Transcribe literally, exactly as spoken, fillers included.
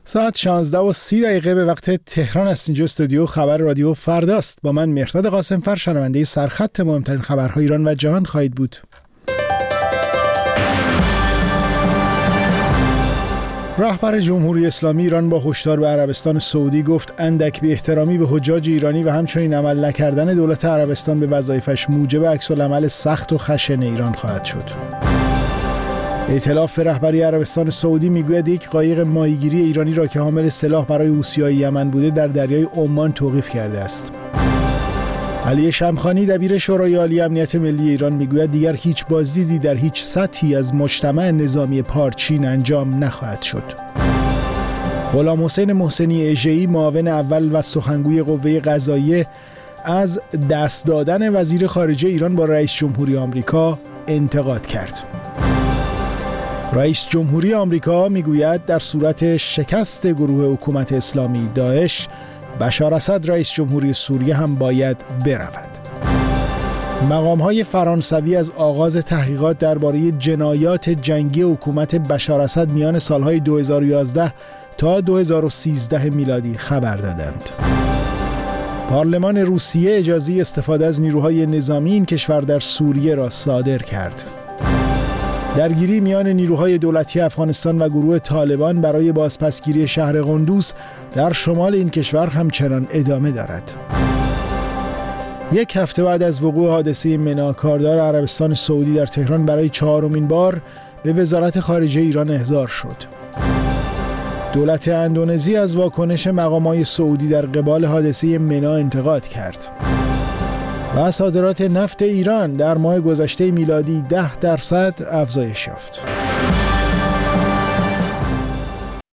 ساعت شانزده و سی دقیقه به وقت تهران است. اینجا استودیو خبر رادیو فرداست. با من مهرداد قاسمفر، شنونده سرخط مهمترین خبرهای ایران و جهان خواهید بود. رهبر جمهوری اسلامی ایران با هشدار به عربستان سعودی گفت اندک بی احترامی به حجاج ایرانی و همچنین عمل نکردن دولت عربستان به وظایفش موجب عکس‌العمل سخت و خشن ایران خواهد شد. ائتلاف رهبری عربستان سعودی میگوید یک قایق ماهیگیری ایرانی را که حامل سلاح برای حوثی‌های یمن بوده در دریای عمان توقیف کرده است. علی شمخانی دبیر شورای عالی امنیت ملی ایران میگوید دیگر هیچ بازدیدی در هیچ سطحی از مجتمع نظامی پارچین انجام نخواهد شد. غلام حسین محسنی اژه‌ای معاون اول و سخنگوی قوه قضاییه از دست دادن وزیر خارجه ایران با رئیس جمهوری آمریکا انتقاد کرد. رئیس جمهوری آمریکا میگوید در صورت شکست گروه حکومت اسلامی داعش، بشار اسد رئیس جمهوری سوریه هم باید برود. مقام‌های فرانسوی از آغاز تحقیقات درباره جنایات جنگی حکومت بشار اسد میان سالهای دو هزار و یازده تا دو هزار و سیزده میلادی خبر دادند. پارلمان روسیه اجازه استفاده از نیروهای نظامی این کشور در سوریه را صادر کرد. درگیری میان نیروهای دولتی افغانستان و گروه طالبان برای بازپسگیری شهر قندوز در شمال این کشور همچنان ادامه دارد. یک هفته بعد از وقوع حادثه منا، کاردار عربستان سعودی در تهران برای چهارمین بار به وزارت خارجه ایران احضار شد. دولت اندونزی از واکنش مقامات سعودی در قبال حادثه منا انتقاد کرد. و صادرات نفت ایران در ماه گذشته میلادی ده درصد افزایش یافت.